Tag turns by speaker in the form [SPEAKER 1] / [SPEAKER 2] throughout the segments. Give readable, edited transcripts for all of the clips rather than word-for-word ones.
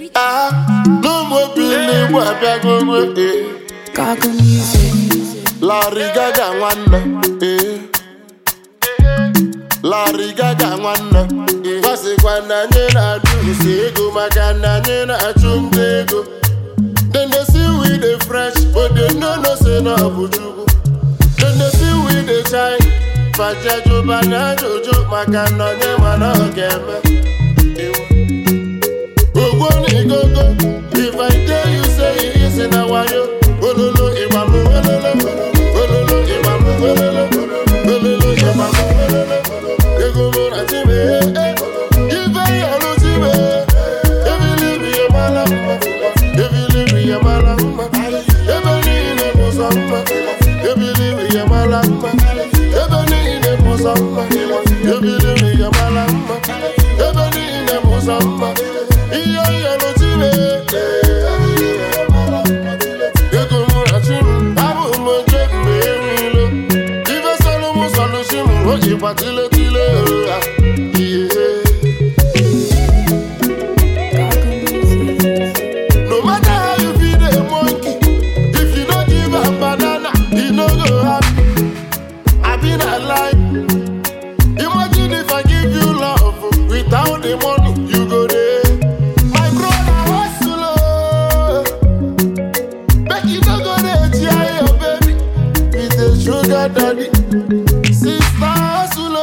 [SPEAKER 1] No more Billy, what I go with it.
[SPEAKER 2] Gaga music.
[SPEAKER 1] Larry Gaga one, Larry Gaga one. Vasi kwana nyena du sego makana nyena chumdego. Then they see we the fresh, but they no say no bujugu. Then they see we the shine. Fajajo bana jojo makana nyema no game. If I tell you say it is in a wayo, ololo ibamu ololo, ololo ibamu ololo, ololo ibamu ololo. Ego mora tibe, if I alo tibe, if you leave me a malama, if you leave me a malama, if I need a musama, if you leave me a malama, if I need a musama, if you leave me a malama, if I need a musama. No matter how you feed a monkey, if you don't give a banana, he no go happy. I've been alive. Imagine if I give you love without the money, you go there. My brother hustle, make you no go there, tear your baby with a sugar daddy. Sister hustle,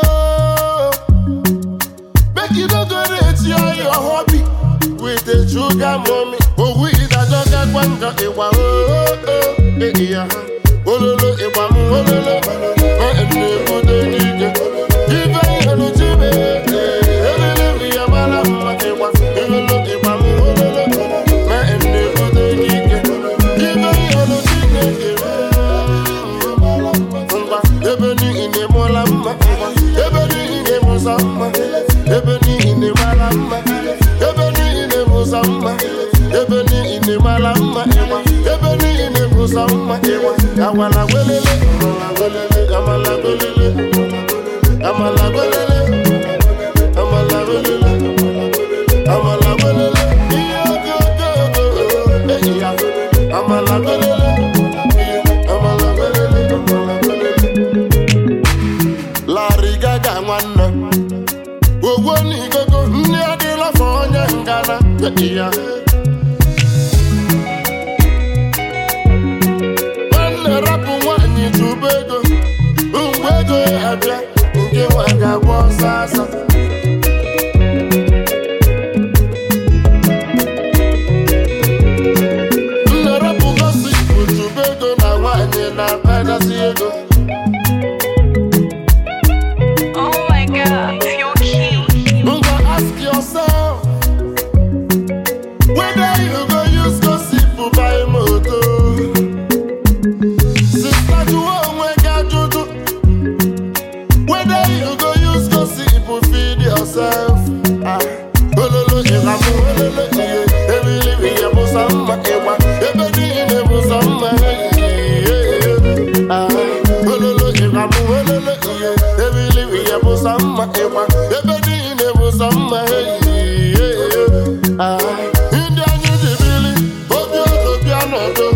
[SPEAKER 1] make you no go there, tear your hobby with a sugar mommy. Oh, we is a sugar kwanga ewa yeah. Ololo ewa ololo, ene bude nige. Even yellow chibe, every live ya malama ewa. Ololo ewa ololo, ene bude nige. Even yellow chibe, ebeni ine molama, ebeni ine musama, ebeni ine malama, ebeni ine musama, ebeni ine malama ewa, ebeni ine musama ewa. Amala welele, amala welele, amala welele, amala welele, amala welele, iyo go amala welele, amala welele, amala welele. Larry Gaga one. Owo ni gogo nni adila fo onye ngana yeah. Wanne rapu nwanyi tubego ngwego abia nke waga gwo sasa. Nne rapu gosi tubego na nwanyi na pedasi ego. Ask yourself whether you go use gossip to buy moto. Sister to juju. Whether you go use gossip to feed yourself. Ololo ilamu ololo iye. Ebili biye musamba ewa. Ebeni ine musamba ololo ilamu ololo iye. Ebili biye musamba ewa. Ebeni ine musamba India Nijibili, Obio Piano do.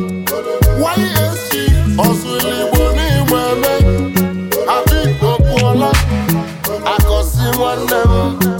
[SPEAKER 1] YSG, Oswili Boni Weme, Abi Kokuola, Akosi Wanem.